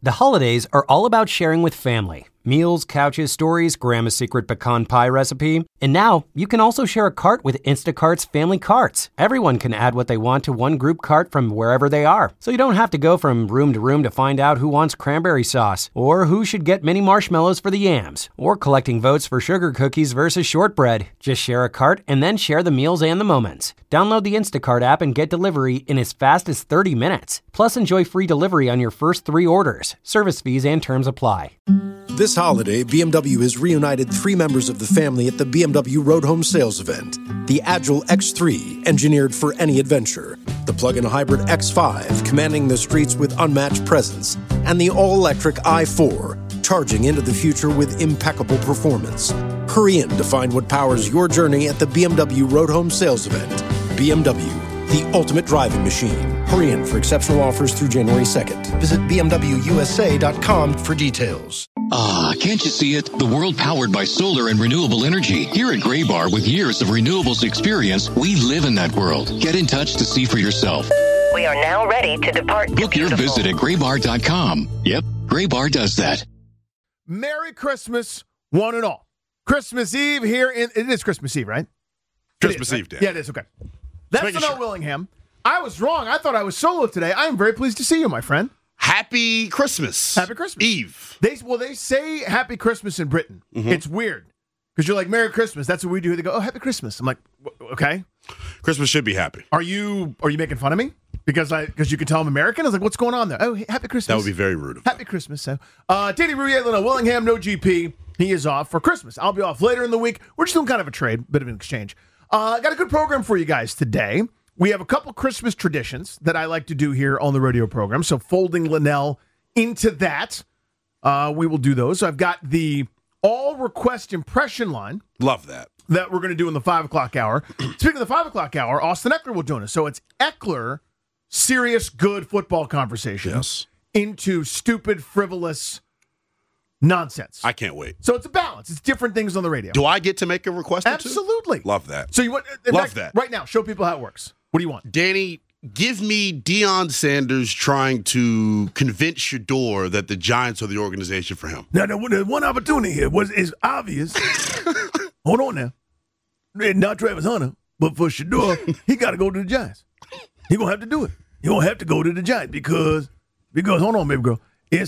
The holidays are all about sharing with family. Meals, couches, stories, Grandma's secret pecan pie recipe. And now, you can also share a cart with Instacart's Family Carts. Everyone can add what they want to one group cart from wherever they are. So you don't have to go from room to find out who wants cranberry sauce, or who should get mini marshmallows for the yams, or collecting votes for sugar cookies versus shortbread. Just share a cart and then share the meals and the moments. Download the Instacart app and get delivery in as fast as 30 minutes. Plus, enjoy free delivery on your first 3 orders. Service fees and terms apply. This holiday, BMW has reunited 3 members of the family at the BMW Road Home Sales event. The Agile X3, engineered for any adventure. The plug-in hybrid X5, commanding the streets with unmatched presence. And the all-electric i4, charging into the future with impeccable performance. Hurry in to find what powers your journey at the BMW Road Home Sales event. BMW, the ultimate driving machine. Hurry in for exceptional offers through January 2nd. Visit BMWUSA.com for details. Ah, can't you see it? The world powered by solar and renewable energy. Here at Graybar, with years of renewables experience, we live in that world. Get in touch to see for yourself. We are now ready to depart. Book your visit at graybar.com. Yep, Graybar does that. Merry Christmas, one and all. Christmas Eve here in... It is Christmas Eve, right? Christmas Eve, Dan. Yeah, it is. Okay. That's Noel Willingham. I was wrong. I thought I was solo today. I am very pleased to see you, my friend. Happy Christmas. Happy Christmas. Eve. They say Happy Christmas in Britain. Mm-hmm. It's weird because you're like, Merry Christmas. That's what we do. They go, oh, Happy Christmas. I'm like, okay. Christmas should be happy. Are you making fun of me? Because you can tell I'm American? I was like, what's going on there? Oh, Happy Christmas. That would be very rude. Happy Christmas. So, Danny Rouillet, Willingham, no GP. He is off for Christmas. I'll be off later in the week. We're just doing kind of a trade, bit of an exchange. Got a good program for you guys today. We have a couple Christmas traditions that I like to do here on the radio program. So folding Linnell into that, we will do those. So I've got the all request impression line. Love that. That we're going to do in the 5 o'clock hour. Speaking of the 5 o'clock hour, Austin Eckler will join us. So it's Eckler, serious, good football conversation. Yes. Into stupid, frivolous nonsense. I can't wait. So it's a balance. It's different things on the radio. Do I get to make a request? Absolutely. Love that. So you want that right now? Show people how it works. What do you want, Danny? Give me Deion Sanders trying to convince Shador that the Giants are the organization for him. Now, the one opportunity here is obvious. Hold on now. Not Travis Hunter, but for Shador, he got to go to the Giants. He gonna have to do it. He gonna have to go to the Giants because hold on, baby girl. We're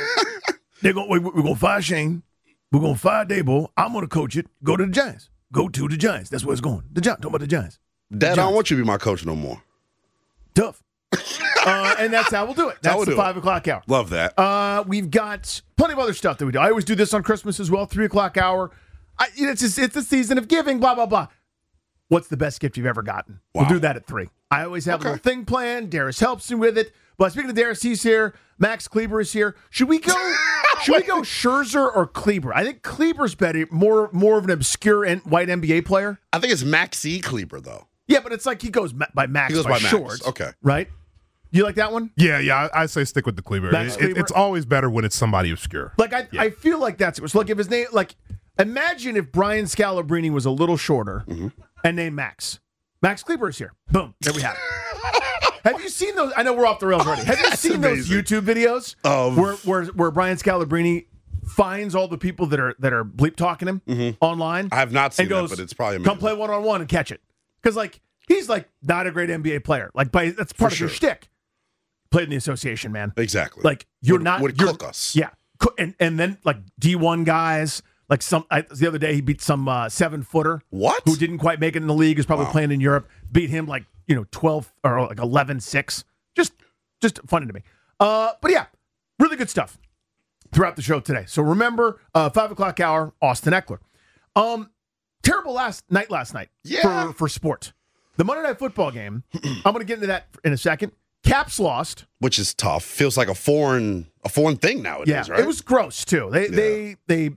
gonna fire Shane. We're gonna fire Dabo. I'm gonna coach it. Go to the Giants. Go to the Giants. That's where it's going. Talking about the Giants. Dad, I don't want you to be my coach no more. Tough. And that's how we'll do it. That's the 5 o'clock hour. Love that. We've got plenty of other stuff that we do. I always do this on Christmas as well, 3 o'clock hour. It's the season of giving, blah, blah, blah. What's the best gift you've ever gotten? Wow. We'll do that at 3. I always have a little thing planned. Darius helps me with it. But speaking of Darius, he's here. Max Kleber is here. Should we go Scherzer or Kleber? I think Kleber's better, more of an obscure white NBA player. I think it's Maxi Kleber, though. Yeah, but it's like he goes by Max. He goes by short. Max. Okay. Right? You like that one? Yeah, I say stick with the Kleber. It's always better when it's somebody obscure. Like, I feel like that's it. So, look, if his name, like, imagine if Brian Scalabrine was a little shorter and named Max. Max Kleber is here. Boom. There we have it. Have you seen those? I know we're off the rails already. Have you seen those YouTube videos where Brian Scalabrine finds all the people that are bleep talking him online? I have not seen goes, that, but it's probably amazing. Come play one-on-one and catch it. Because, like, he's, like, not a great NBA player. Like, that's part of your shtick. Played in the association, man. Exactly. Like, would cook us. Yeah. And then, like, D1 guys, like the other day he beat some 7-footer. What? Who didn't quite make it in the league, is probably playing in Europe. Beat him, like, 12 or, like, 11-6. Just funny to me. But, yeah, really good stuff throughout the show today. So, remember, 5 o'clock hour, Austin Eckler. Terrible last night for sport. The Monday Night Football game, I'm going to get into that in a second. Caps lost. Which is tough. Feels like a foreign thing nowadays, right? It was gross, too. They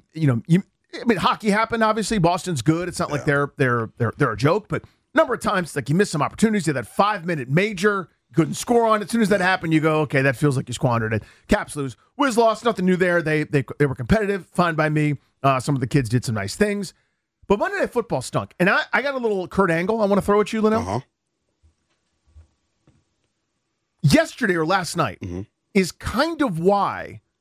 hockey happened, obviously. Boston's good. It's not like they're a joke, but a number of times, like, you missed some opportunities. You had that 5-minute major, couldn't score on it. As soon as that happened, you go, okay, that feels like you squandered it. Caps lose. Wiz lost, nothing new there. They were competitive, fine by me. Some of the kids did some nice things. But Monday Night Football stunk. And I got a little Kurt Angle I want to throw at you, Linnell. Yesterday or last night is kind of why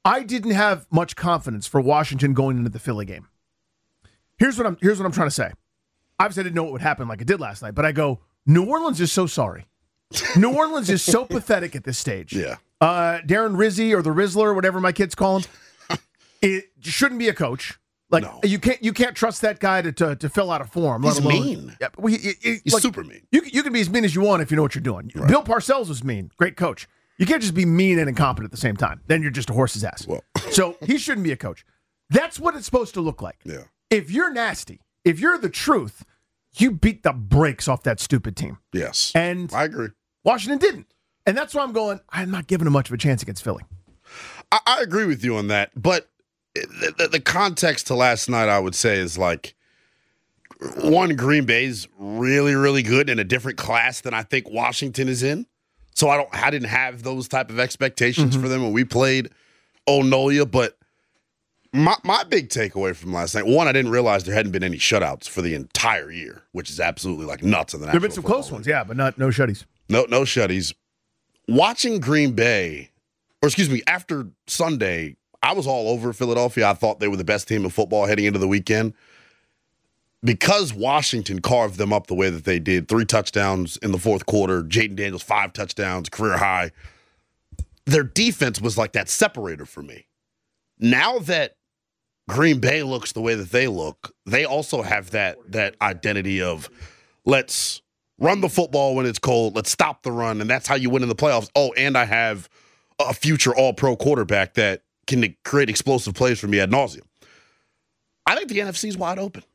I didn't have much confidence for Washington going into the Philly game. Here's what I'm trying to say. Obviously, I didn't know what would happen like it did last night, but I go, New Orleans is so sorry. New Orleans is so pathetic at this stage. Yeah. Darren Rizzi or the Rizzler, whatever my kids call him, it shouldn't be a coach. Like No. you can't trust that guy to fill out a form. He's let alone, mean. Yeah, well, He's like, super mean. You can be as mean as you want if you know what you're doing. Right. Bill Parcells was mean, great coach. You can't just be mean and incompetent at the same time. Then you're just a horse's ass. Well. So he shouldn't be a coach. That's what it's supposed to look like. Yeah. If you're nasty, if you're the truth, you beat the brakes off that stupid team. Yes. And I agree. Washington didn't. And that's why I'm not giving him much of a chance against Philly. I agree with you on that, but the context to last night, I would say, is like, one, Green Bay's really, really good in a different class than I think Washington is in. So I didn't have those type of expectations for them when we played Onolia. But my big takeaway from last night, one, I didn't realize there hadn't been any shutouts for the entire year, which is absolutely like nuts in the National There have been some close ones, yeah, but no shutties. No shutties. Watching Green Bay, after Sunday, I was all over Philadelphia. I thought they were the best team in football heading into the weekend. Because Washington carved them up the way that they did, 3 touchdowns in the fourth quarter, Jaden Daniels, 5 touchdowns, career high. Their defense was like that separator for me. Now that Green Bay looks the way that they look, they also have that identity of let's run the football when it's cold, let's stop the run, and that's how you win in the playoffs. Oh, and I have a future all-pro quarterback that can create explosive plays for me ad nauseum. I think the NFC is wide open.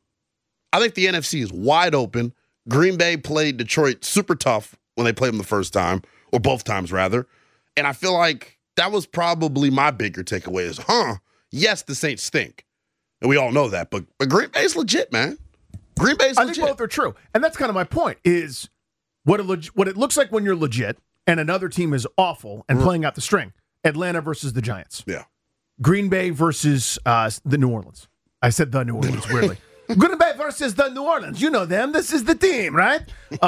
Green Bay played Detroit super tough when they played them the first time, or both times rather. And I feel like that was probably my bigger takeaway is, yes, the Saints stink. And we all know that, but Green Bay's legit, man. Green Bay's legit. I think both are true. And that's kind of my point is what it looks like when you're legit and another team is awful and playing out the string. Atlanta versus the Giants. Yeah. Green Bay versus the New Orleans. I said the New Orleans, weirdly. Green Bay versus the New Orleans. You know them. This is the team, right?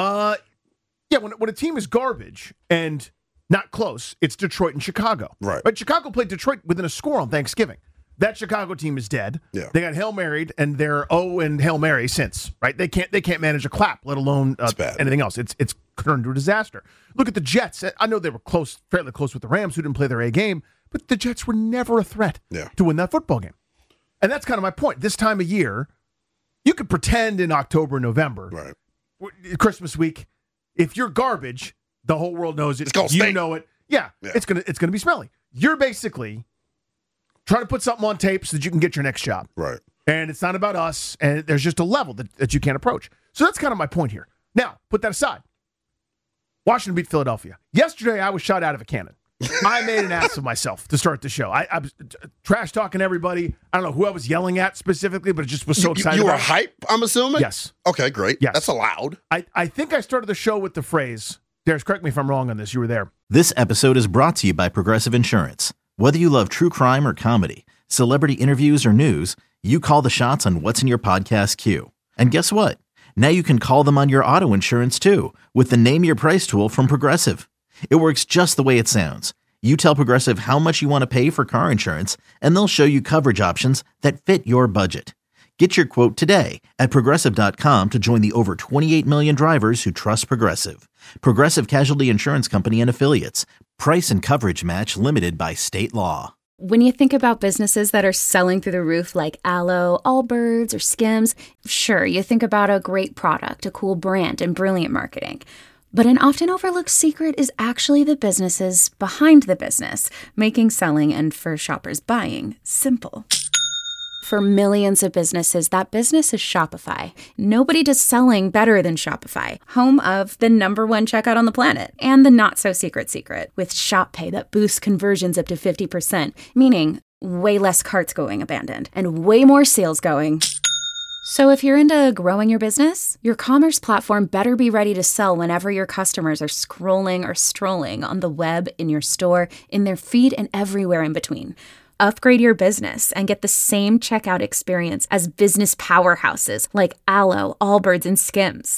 When a team is garbage and not close, it's Detroit and Chicago. Right. But Chicago played Detroit within a score on Thanksgiving. That Chicago team is dead. Yeah. They got Hail Married, and they're and Hail Mary since, right? They can't manage a clap, let alone anything else. It's turned into a disaster. Look at the Jets. I know they were fairly close with the Rams, who didn't play their A game, but the Jets were never a threat to win that football game. And that's kind of my point. This time of year, you could pretend in October, November, right? Christmas week, if you're garbage, the whole world knows it. You know it. Yeah, it's gonna be smelly. You're basically trying to put something on tape so that you can get your next job. Right. And it's not about us, and there's just a level that you can't approach. So that's kind of my point here. Now, put that aside. Washington beat Philadelphia. Yesterday, I was shot out of a cannon. I made an ass of myself to start the show. I was trash talking everybody. I don't know who I was yelling at specifically, but it just was so excited. You were hype, I'm assuming? Yes. Okay, great. Yes. That's allowed. I think I started the show with the phrase, Darius, correct me if I'm wrong on this. You were there. This episode is brought to you by Progressive Insurance. Whether you love true crime or comedy, celebrity interviews or news, you call the shots on what's in your podcast queue. And guess what? Now you can call them on your auto insurance too with the Name Your Price tool from Progressive. It works just the way it sounds. You tell Progressive how much you want to pay for car insurance, and they'll show you coverage options that fit your budget. Get your quote today at Progressive.com to join the over 28 million drivers who trust Progressive. Progressive Casualty Insurance Company and Affiliates. Price and coverage match limited by state law. When you think about businesses that are selling through the roof like Aloe, Allbirds, or Skims, sure, you think about a great product, a cool brand, and brilliant marketing. But an often overlooked secret is actually the businesses behind the business, making selling and for shoppers buying simple. For millions of businesses, that business is Shopify. Nobody does selling better than Shopify, home of the #1 checkout on the planet, and the not-so-secret secret, with Shop Pay that boosts conversions up to 50%, meaning way less carts going abandoned, and way more sales going. So if you're into growing your business, your commerce platform better be ready to sell whenever your customers are scrolling or strolling on the web, in your store, in their feed, and everywhere in between. Upgrade your business and get the same checkout experience as business powerhouses like Aloe, Allbirds, and Skims.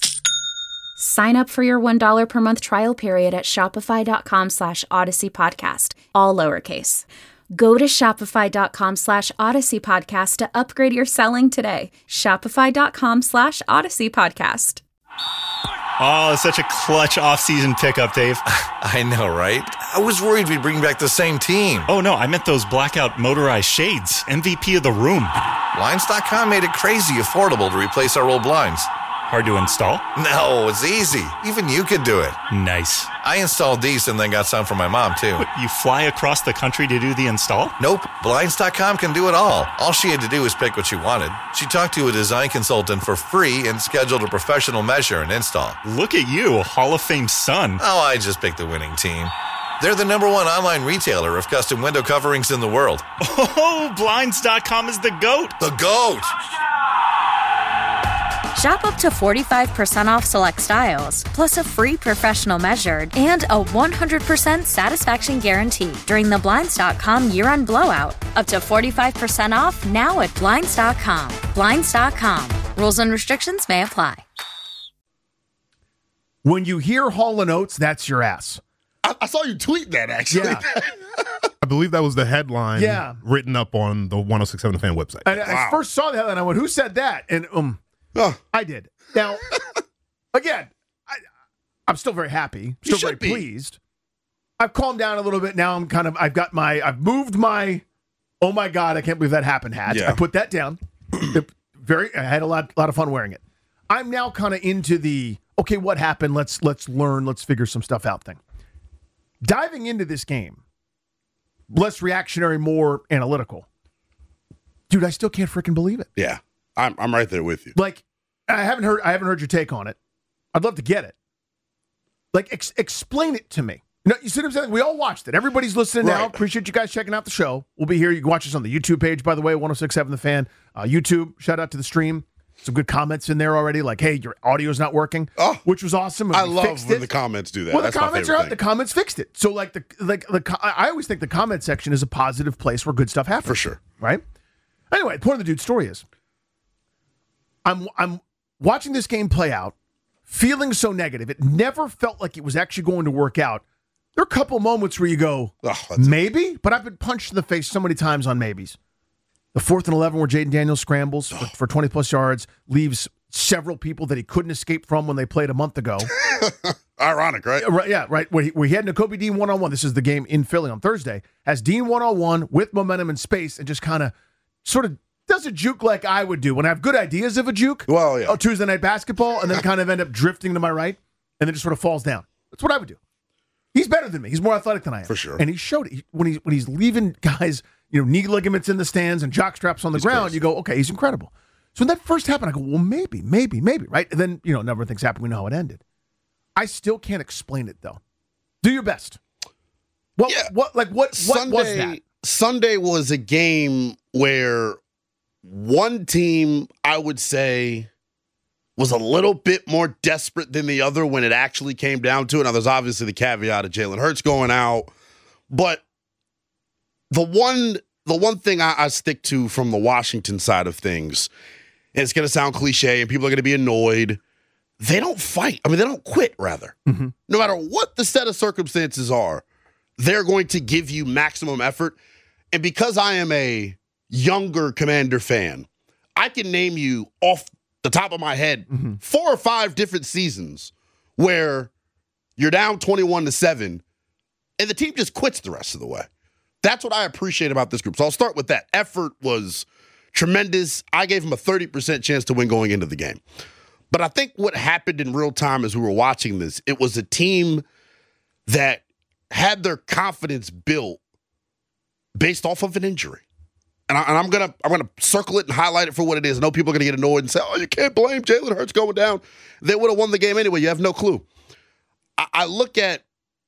Sign up for your $1 per month trial period at shopify.com/Odyssey podcast, all lowercase. Go to shopify.com/Odyssey Podcast to upgrade your selling today. Shopify.com/Odyssey Podcast. Oh, such a clutch off-season pickup, Dave. I know, right? I was worried we'd bring back the same team. Oh, no, I meant those blackout motorized shades. MVP of the room. Blinds.com made it crazy affordable to replace our old blinds. Hard to install? No, it's easy. Even you could do it. Nice. I installed these and then got some for my mom, too. What, you fly across the country to do the install? Nope. Blinds.com can do it all. All she had to do was pick what she wanted. She talked to a design consultant for free and scheduled a professional measure and install. Look at you, a Hall of Fame son. Oh, I just picked the winning team. They're the #1 online retailer of custom window coverings in the world. Oh, Blinds.com is the GOAT. The GOAT! Shop up to 45% off select styles, plus a free professional measured and a 100% satisfaction guarantee during the Blinds.com year-end blowout. Up to 45% off now at Blinds.com. Blinds.com. Rules and restrictions may apply. When you hear Hall & Oates, that's your ass. I saw you tweet that, actually. Yeah. I believe that was the headline written up on the 1067 The Fan website. And I first saw the headline, I went, who said that? And I did. Now, again, I'm still very happy, still very pleased. I've calmed down a little bit now. I've moved my, oh my God, I can't believe that happened hat. Yeah. I put that down. I had a lot of fun wearing it. I'm now kind of into the, okay, what happened? Let's learn, let's figure some stuff out thing. Diving into this game, less reactionary, more analytical. Dude, I still can't freaking believe it. Yeah, I'm right there with you. Like, I haven't heard your take on it. I'd love to get it. Like, explain it to me. You know, you see what I'm saying? We all watched it. Everybody's listening now. Appreciate you guys checking out the show. We'll be here. You can watch us on the YouTube page, by the way, 1067 The Fan. YouTube, shout out to the stream. Some good comments in there already, like, hey, your audio's not working, which was awesome. I love when the comments do that. Well, That's the comments my are out. thing. The comments fixed it. So, I always think the comment section is a positive place where good stuff happens. For sure. Right? Anyway, the point of the dude's story is, I'm watching this game play out, feeling so negative. It never felt like it was actually going to work out. There are a couple moments where you go, maybe, but I've been punched in the face so many times on maybes. The 4th and 11 where Jaden Daniels scrambles for 20-plus yards, leaves several people that he couldn't escape from when they played a month ago. Ironic, right? Right, yeah, right. Where he had Nakobe Dean one-on-one. This is the game in Philly on Thursday. Has Dean one-on-one with momentum and space and just kind of sort of does a juke like I would do when I have good ideas of a juke. Well, yeah. Tuesday night basketball, and then kind of end up drifting to my right, and then just sort of falls down. That's what I would do. He's better than me. He's more athletic than I am. For sure. And he showed it. When he's leaving guys, knee ligaments in the stands and jock straps on the ground, crazy. You go, okay, he's incredible. So when that first happened, I go, well, maybe, right? And then, a number of things happened. We know how it ended. I still can't explain it, though. Do your best. What was that? Sunday was a game where one team, I would say, was a little bit more desperate than the other when it actually came down to it. Now, there's obviously the caveat of Jalen Hurts going out, but the one thing I stick to from the Washington side of things, and it's going to sound cliche and people are going to be annoyed, they don't fight. I mean, they don't quit, rather. Mm-hmm. No matter what the set of circumstances are, they're going to give you maximum effort. And because I am a younger Commander fan, I can name you off the top of my head 4 or 5 different seasons where you're down 21-7 and the team just quits the rest of the way. That's what I appreciate about this group. So I'll start with that. Effort was tremendous. I gave him a 30% chance to win going into the game. But I think what happened in real time as we were watching this, it was a team that had their confidence built based off of an injury. And I'm gonna circle it and highlight it for what it is. I know people are gonna get annoyed and say, "Oh, you can't blame Jalen Hurts going down. They would have won the game anyway." You have no clue. I look at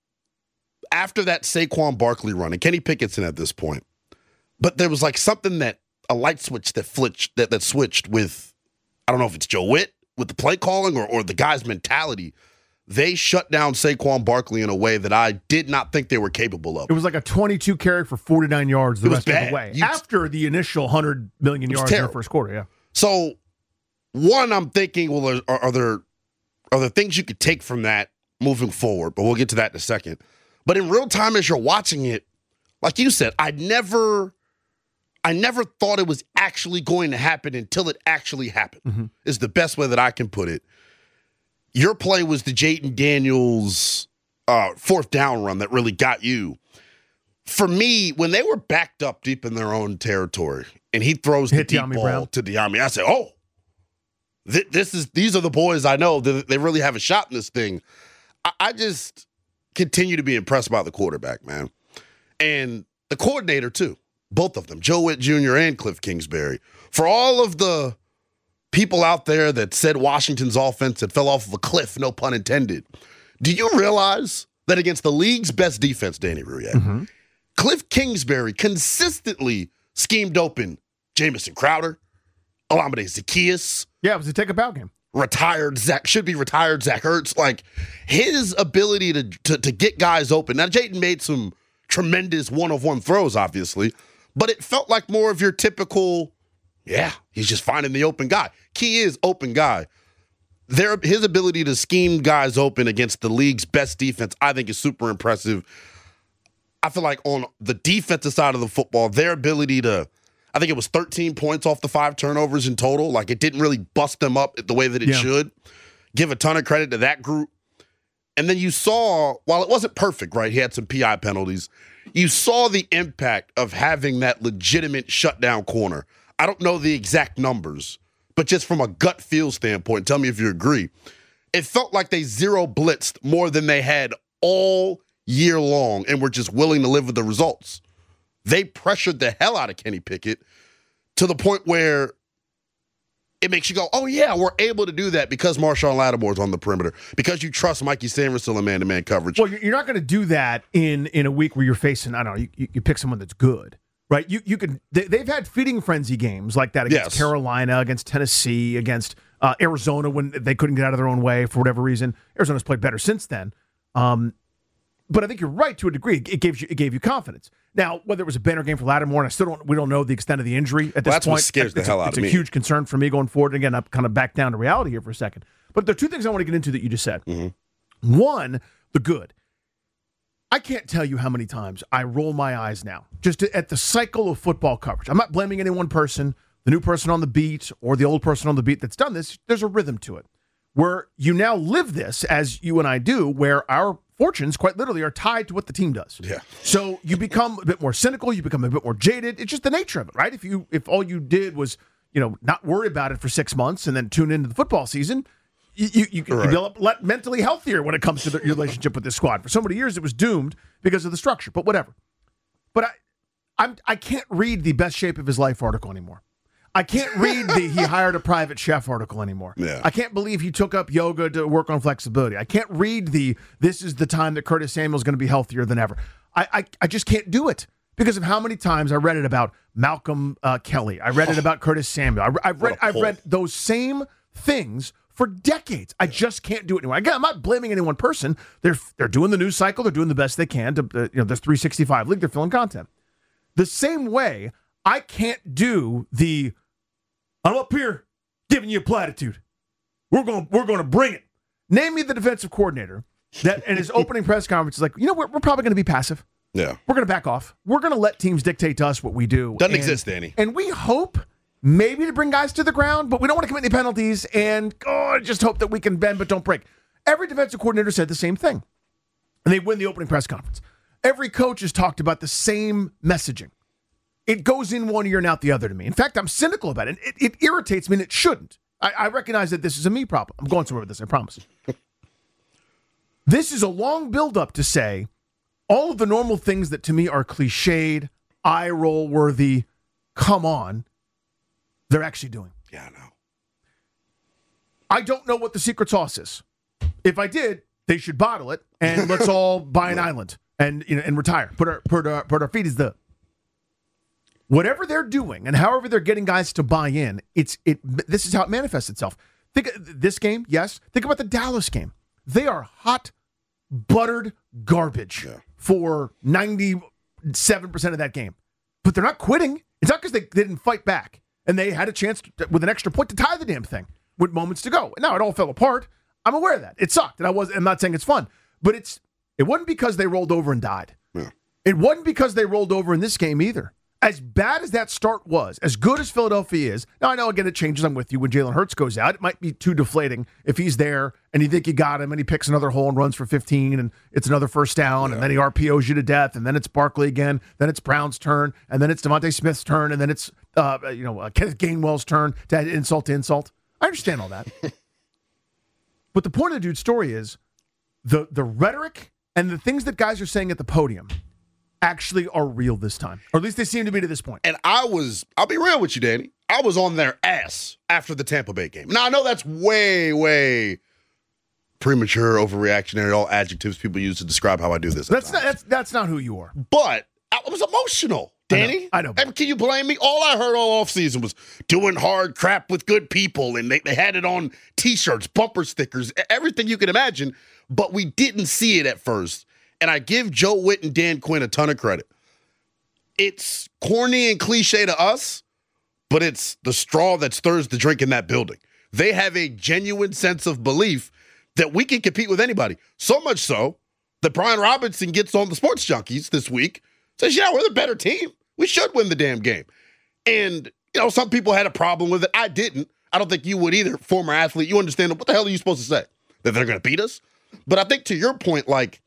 after that Saquon Barkley run and Kenny Pickett's in at this point, but there was like something that a light switch that switched with. I don't know if it's Joe Witt with the play calling or the guy's mentality. They shut down Saquon Barkley in a way that I did not think they were capable of. It was like a 22 carry for 49 yards the rest of the way. After the initial 100 million yards in the first quarter, yeah. So, one, I'm thinking, well, are there things you could take from that moving forward? But we'll get to that in a second. But in real time, as you're watching it, like you said, I never thought it was actually going to happen until it actually happened, is the best way that I can put it. Your play was the Jayden Daniels fourth down run that really got you. For me, when they were backed up deep in their own territory and he throws the deep ball to Dyami, I said, oh, these are the boys I know. They really have a shot in this thing. I just continue to be impressed by the quarterback, man. And the coordinator, too. Both of them, Joe Witt Jr. and Cliff Kingsbury. For all of the people out there that said Washington's offense had fell off of a cliff, no pun intended, do you realize that against the league's best defense, Danny Rouillet, Cliff Kingsbury consistently schemed open Jamison Crowder, Olamide Zaccheaus. Yeah, it was a take-a-bow game. Should be retired Zach Ertz. Like, his ability to get guys open. Now, Jayden made some tremendous one-of-one throws, obviously, but it felt like more of your typical, he's just finding the open guy. Key is open guy. His ability to scheme guys open against the league's best defense, I think, is super impressive. I feel like on the defensive side of the football, their ability to, I think it was 13 points off the 5 turnovers in total. Like, it didn't really bust them up the way that it should. Give a ton of credit to that group. And then you saw, while it wasn't perfect, right, he had some PI penalties, you saw the impact of having that legitimate shutdown corner. I don't know the exact numbers, but just from a gut feel standpoint, tell me if you agree, it felt like they zero blitzed more than they had all year long and were just willing to live with the results. They pressured the hell out of Kenny Pickett to the point where it makes you go, oh, yeah, we're able to do that because Marshawn Lattimore's on the perimeter, because you trust Mikey Sainristil in man-to-man coverage. Well, you're not going to do that in a week where you're facing, I don't know, you pick someone that's good, right? You can. They've had feeding frenzy games like that against Carolina, against Tennessee, against Arizona when they couldn't get out of their own way for whatever reason. Arizona's played better since then. But I think you're right to a degree. It gave you confidence. Now, whether it was a banner game for Lattimore, and we don't know the extent of the injury at this that's point. What scares the hell out of me. It's a huge concern for me going forward. And again, I'm kind of back down to reality here for a second. But there are two things I want to get into that you just said. One, the good. I can't tell you how many times I roll my eyes now just at the cycle of football coverage. I'm not blaming any one person, the new person on the beat or the old person on the beat that's done this. There's a rhythm to it where you now live this, as you and I do, where our fortunes quite literally are tied to what the team does. Yeah. So you become a bit more cynical, you become a bit more jaded. It's just the nature of it, right? If all you did was, not worry about it for 6 months and then tune into the football season, you feel mentally healthier when it comes to your relationship with this squad. For so many years, it was doomed because of the structure, but whatever. But I can't read the best shape of his life article anymore. I can't read the he hired a private chef article anymore. Yeah. I can't believe he took up yoga to work on flexibility. I can't read this is the time that Curtis Samuel's going to be healthier than ever. I just can't do it because of how many times I read it about Malcolm Kelly. I read it about Curtis Samuel. I've read those same things for decades. I just can't do it anymore. Again, I'm not blaming any one person. They're doing the news cycle. They're doing the best they can to this 365 league. They're filling content. The same way I can't do I'm up here giving you a platitude. We're going to bring it. Name me the defensive coordinator that in his opening press conference is like, we're probably going to be passive. Yeah. We're going to back off. We're going to let teams dictate to us what we do. Doesn't exist, Danny. And we hope maybe to bring guys to the ground, but we don't want to commit any penalties and just hope that we can bend but don't break. Every defensive coordinator said the same thing. And they win the opening press conference. Every coach has talked about the same messaging. It goes in one ear and out the other to me. In fact, I'm cynical about it. It irritates me, and it shouldn't. I recognize that this is a me problem. I'm going somewhere with this, I promise. This is a long buildup to say all of the normal things that to me are cliched, eye-roll worthy, come on, they're actually doing. Yeah, I know. I don't know what the secret sauce is. If I did, they should bottle it, and let's all buy an island and retire. Put our feet as the... Whatever they're doing and however they're getting guys to buy in, this is how it manifests itself. Think of this game, yes. Think about the Dallas game. They are hot, buttered garbage for 97% of that game. But they're not quitting. It's not because they didn't fight back. And they had a chance with an extra point to tie the damn thing with moments to go. Now, it all fell apart. I'm aware of that. It sucked. And I'm not saying it's fun. But it wasn't because they rolled over and died. Yeah. It wasn't because they rolled over in this game either. As bad as that start was, as good as Philadelphia is, now I know, again, it changes. I'm with you. When Jalen Hurts goes out, it might be too deflating if he's there and you think you got him and he picks another hole and runs for 15 and it's another first down and then he RPOs you to death and then it's Barkley again, then it's Brown's turn and then it's Devontae Smith's turn and then it's Kenneth Gainwell's turn to add insult to insult. I understand all that. But the point of the dude's story is the rhetoric and the things that guys are saying at the podium actually are real this time. Or at least they seem to be to this point. And I'll be real with you, Danny. I was on their ass after the Tampa Bay game. Now, I know that's way, way premature, overreactionary, all adjectives people use to describe how I do this. That's not who you are. But I was emotional, Danny. I know. And can you blame me? All I heard all offseason was doing hard crap with good people, and they had it on T-shirts, bumper stickers, everything you can imagine, but we didn't see it at first. And I give Joe Witt and Dan Quinn a ton of credit. It's corny and cliche to us, but it's the straw that stirs the drink in that building. They have a genuine sense of belief that we can compete with anybody. So much so that Brian Robinson gets on the Sports Junkies this week, says, yeah, we're the better team. We should win the damn game. And, some people had a problem with it. I didn't. I don't think you would either, former athlete. You understand, what the hell are you supposed to say? That they're going to beat us? But I think to your point, like,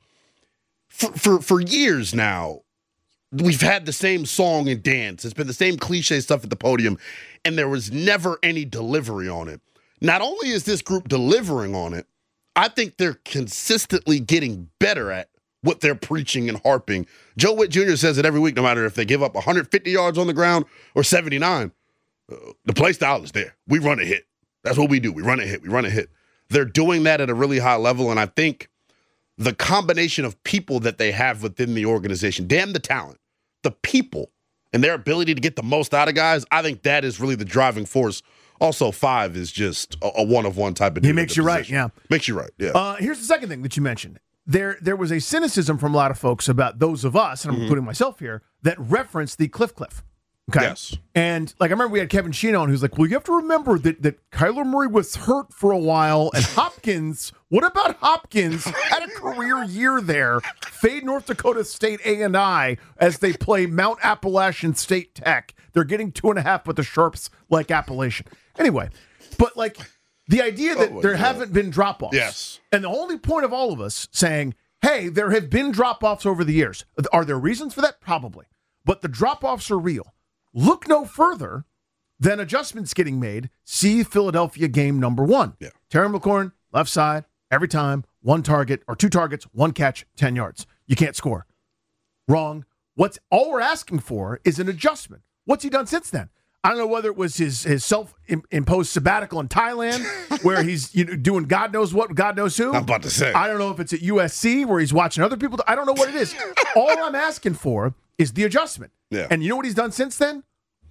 For years now, we've had the same song and dance. It's been the same cliche stuff at the podium, and there was never any delivery on it. Not only is this group delivering on it, I think they're consistently getting better at what they're preaching and harping. Joe Witt Jr. says it every week, no matter if they give up 150 yards on the ground or 79. The play style is there. We run a hit. That's what we do. We run a hit. We run a hit. They're doing that at a really high level, and I think the combination of people that they have within the organization, damn the talent, the people, and their ability to get the most out of guys, I think that is really the driving force. Also, 5 is just a one-of-one type of deal. He makes you right, yeah. Makes you right, yeah. Here's the second thing that you mentioned. There was a cynicism from a lot of folks about those of us, and I'm including myself here, that referenced the Cliff. Okay. Yes. And I remember we had Kevin Sheehan on who's like, well, you have to remember that Kyler Murray was hurt for a while, and Hopkins, what about Hopkins had a career year there, fade North Dakota State A&I as they play Mount Appalachian State Tech. They're getting 2.5, but the Sharps like Appalachian. Anyway, but the idea that there haven't been drop-offs. Yes. And the only point of all of us saying, hey, there have been drop-offs over the years. Are there reasons for that? Probably. But the drop-offs are real. Look no further than adjustments getting made. See Philadelphia game number 1. Yeah. Terry McLaurin, left side, every time, 1 target or 2 targets, 1 catch, 10 yards. You can't score. Wrong. All we're asking for is an adjustment. What's he done since then? I don't know whether it was his self-imposed sabbatical in Thailand where he's doing God knows what, God knows who. I'm about to say. I don't know if it's at USC where he's watching other people. I don't know what it is. All I'm asking for is the adjustment. Yeah. And you know what he's done since then?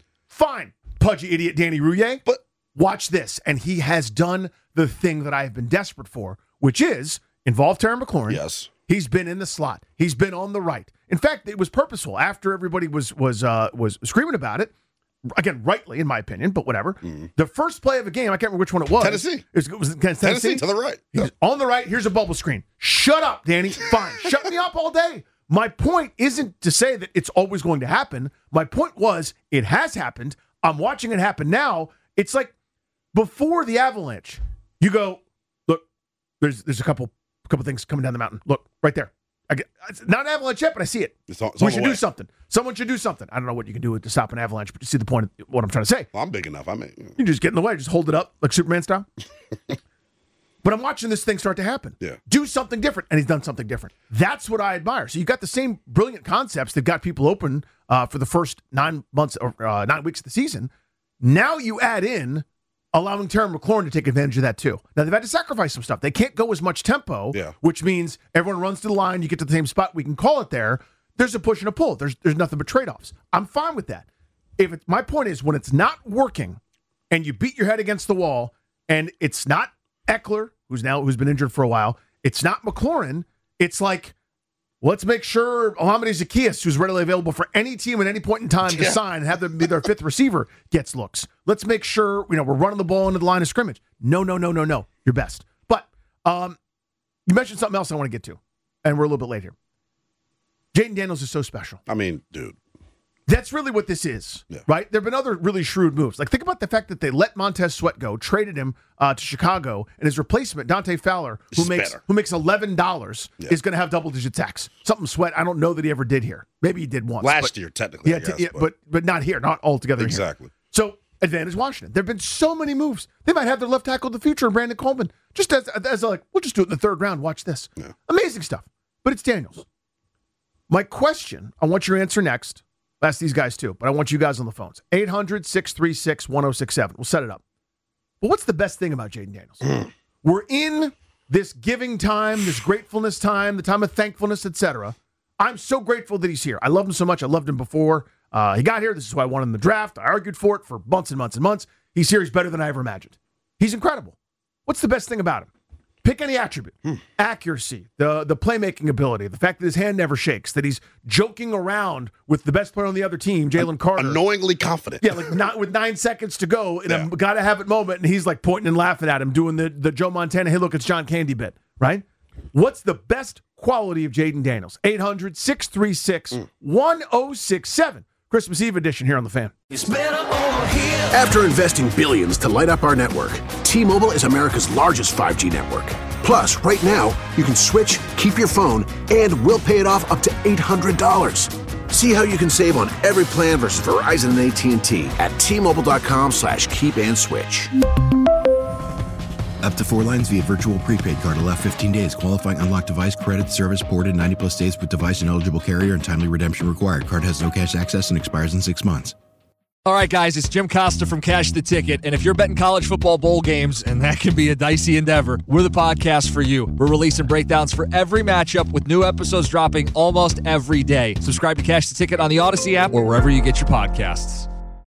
Fine, pudgy idiot Danny Rouillet. But watch this. And he has done the thing that I have been desperate for, which is involve Terry McLaurin. Yes. He's been in the slot. He's been on the right. In fact, it was purposeful. After everybody was screaming about it, again, rightly, in my opinion, but whatever. The first play of the game, I can't remember which one it was. Tennessee. It was Tennessee to the right. He's on the right. Here's a bubble screen. Shut up, Danny. Fine. Shut me up all day. My point isn't to say that it's always going to happen. My point was it has happened. I'm watching it happen now. It's like before the avalanche, you go, look, there's a couple things coming down the mountain. Look, right there. It's not an avalanche yet, but I see it. We should do something. Someone should do something. I don't know what you can do to stop an avalanche, but you see the point of what I'm trying to say. Well, I'm big enough. You just get in the way. Just hold it up like Superman style. But I'm watching this thing start to happen. Yeah. Do something different, and he's done something different. That's what I admire. So you got the same brilliant concepts that got people open for the first 9 months or 9 weeks of the season. Now you add in allowing Terry McLaurin to take advantage of that too. Now they've had to sacrifice some stuff. They can't go as much tempo, which means everyone runs to the line. You get to the same spot. We can call it there. There's a push and a pull. There's nothing but trade-offs. I'm fine with that. My point is when it's not working and you beat your head against the wall and it's not Eckler, who's been injured for a while. It's not McLaurin. It's like, let's make sure Mohamed Zaccheaus, who's readily available for any team at any point in time to sign and have them be their 5th receiver, gets looks. Let's make sure we're running the ball into the line of scrimmage. No. You're best. But you mentioned something else I want to get to, and we're a little bit late here. Jayden Daniels is so special. I mean, dude. That's really what this is, right? There have been other really shrewd moves. Like, think about the fact that they let Montez Sweat go, traded him to Chicago, and his replacement, Dante Fowler, who makes $11, is going to have double-digit sacks. Something Sweat, I don't know that he ever did here. Maybe he did once. Last year, technically. Yeah, but not here, not altogether exactly. Here. So, advantage Washington. There have been so many moves. They might have their left tackle of the future, Brandon Coleman, just as like, we'll just do it in the third round. Watch this. Yeah. Amazing stuff. But it's Daniels. My question, I want your answer next. I'll ask these guys too, but I want you guys on the phones. 800-636-1067. We'll set it up. But what's the best thing about Jayden Daniels? We're in this giving time, this gratefulness time, the time of thankfulness, etc. I'm so grateful that he's here. I love him so much. I loved him before he got here. This is why I wanted him in the draft. I argued for it for months and months and months. He's here. He's better than I ever imagined. He's incredible. What's the best thing about him? Pick any attribute. Accuracy, the playmaking ability, the fact that his hand never shakes, that he's joking around with the best player on the other team, Jalen Carter. Annoyingly confident. Yeah, like not with 9 seconds to go in a gotta-have-it moment, and he's like pointing and laughing at him, doing the Joe Montana, hey, look, it's John Candy bit, right? What's the best quality of Jayden Daniels? 800-636-1067. Christmas Eve edition here on The Fan. After investing billions to light up our network, T-Mobile is America's largest 5G network. Plus, right now, you can switch, keep your phone, and we'll pay it off up to $800. See how you can save on every plan versus Verizon and AT&T at T-Mobile.com/keep-and-switch. Up to 4 lines via virtual prepaid card. Allow 15 days. Qualifying unlocked device credit service ported 90-plus days with device and eligible carrier and timely redemption required. Card has no cash access and expires in 6 months. All right, guys, it's Jim Costa from Cash the Ticket. And if you're betting college football bowl games, and that can be a dicey endeavor, we're the podcast for you. We're releasing breakdowns for every matchup with new episodes dropping almost every day. Subscribe to Cash the Ticket on the Odyssey app or wherever you get your podcasts.